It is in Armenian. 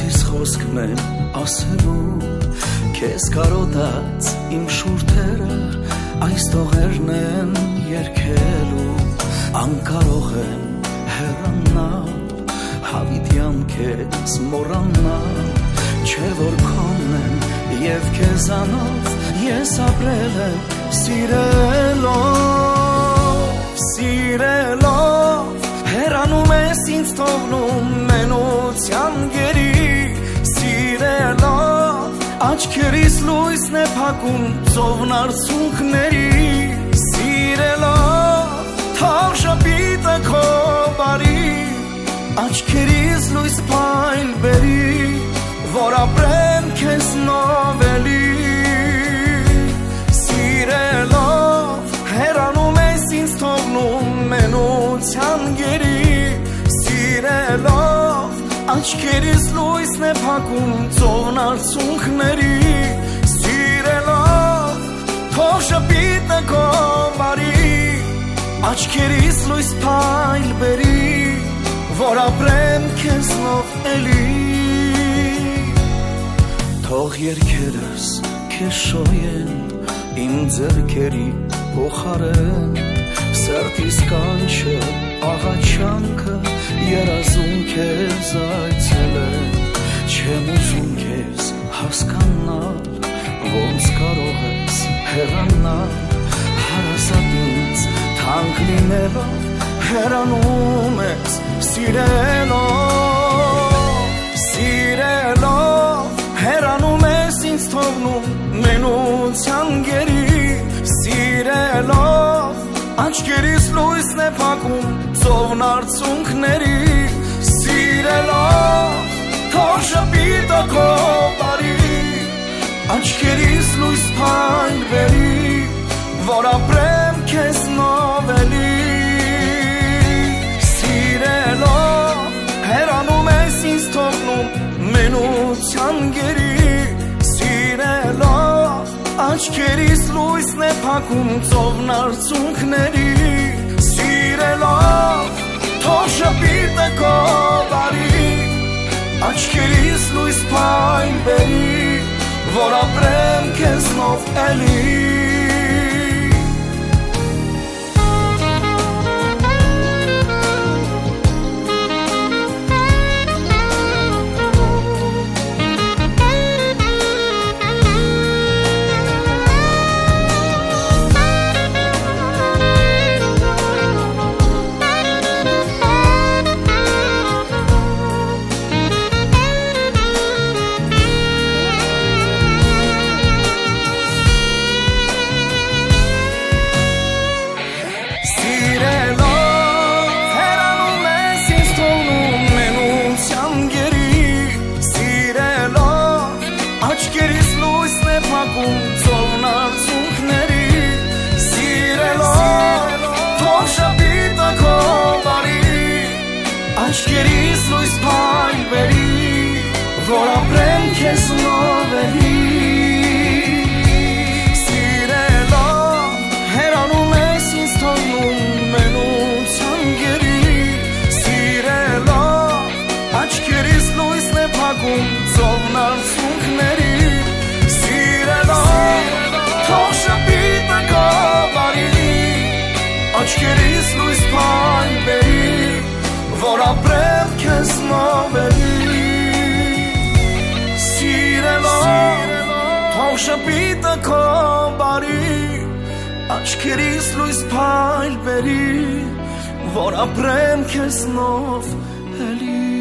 Այս խոսքն եմ ասելու Քեզ կարոտած իմ շուրթերը Այս տողերն են երգելու Անկարող եմ հեռանալ Հավիտյան քեզ մոռանալ Չէ որ քոնն եմ և քեզանով Ես ապրել եմ սիրելով Հեռանում ես ինձ թողնում մենության գերի Սիրելով Աչքերիս լույսն է փակում ծովն արցունքների Սիրելով Թող շապիտը քո բարի Աչքերիս լույս փայլ բերի Որ ապրեմ քեզնով էլի Սիրելով Հեռանում ես ինձ թողնում մենության գերի Սիրելով Աչքերիս լույսն է փակում ծովն արցունքների Սիրելով Թող շապիտը քո բարի Աչքերիս լույս փայլ բերի Որ ապրեմ քեզնով էլի Թող երգերս քեզ շոյեն Իմ ձեռքերի փոխարեն Սրտիս կանչը աղաչանքը Երազում քեզ այցելեն Չեմ ուզում քեզ հասկանալ Ոնց կարող ես հեռանալ Հարազատ ինձ թանկ լինելով Հեռանում ես Սիրելով Հեռանում ես ինձ թողնում մենության գերի Սիրելով Աչքերիս լույսն է փակում ծովն արցունքների Սիրելով Թող շապիտը քո բարի Աչքերիս լույս փայլ բերի Որ ապրեմ քեզնով էլի Սիրելով Հեռանում ես ինձ թողնում մենության գերի Սիրելով Աչքերիս լույսն է փակում ծովն արցունքների Սիրելով Թող շապիտը քո բարի Աչքերիս լույս փայլ բերի Որ ապրեմ քեզնով էլի Աչքերիս լույս փայլ բերի Որ ապրեմ քեզնով էլի Սիրելով Հեռանում ես ինձ թողնում մենության գերի Սիրելով Աչքերիս լույսն է փակում ծովն արցունքների Սիրելով Թող շապիտը քո բարի Աչքերիս լույս փայլ բերի Որ ապրեմ քեզնով էլի Սիրելով Թող շապիտը քո բարի Աչքերիս լույս փայլ բերի Որ ապրեմ քեզնով էլի